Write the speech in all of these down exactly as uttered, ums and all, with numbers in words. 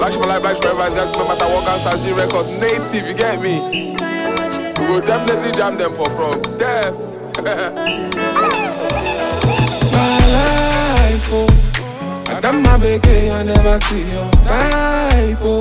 Black for life, black forever, guys, remember that walk outside G records, native, you get me? We will definitely jam them for from death. My life, oh, I done my baby, I never see your type, oh.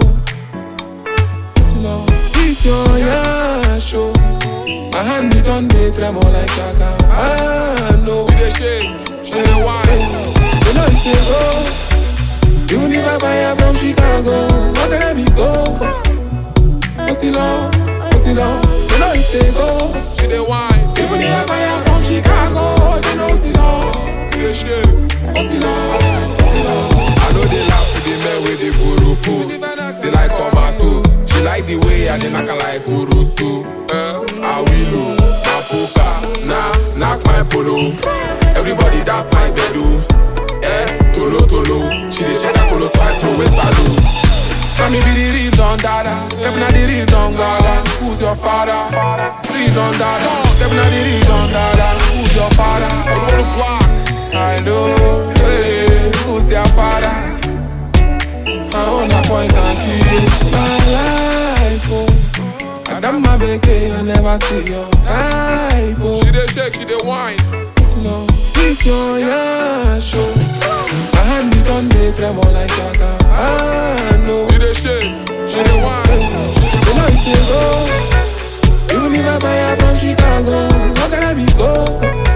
If you're your show, my hand it on the tremor like Chaka. I know we the shake, she the wine. You know it's a go. Even if I buy her from Chicago, what can I be go? What's the law? What's the law? You know it's a go. She the wine. Even if I buy her from Chicago, you know it's the law. We the shake. What's the law? What's the law? I know they laugh with the men with the guru pose. They like tomatoes. She like the way I dey knock her like Urusu. Eh, Awilu, Mapuka, nah, knock my polo. Everybody dance like Bedu. Eh, Tolo Tolo. She dey shake her polo so I throw it salute. Let me be the real Don Dada. Step na the real Don Gaga. Who's your father? Real Don Dada. Step na the real Don Dada. Who's your father? I know, hey, who's their father? I wanna point and kill my life, oh. I done my baby, I never see your type, oh. She dey shake, she dey wine. Slow, if you're your show, my hand it on the tremor like Chaka. I know she dey shake, she dey wine. You know it's a go. Even if I buy her from Chicago, what can I be go?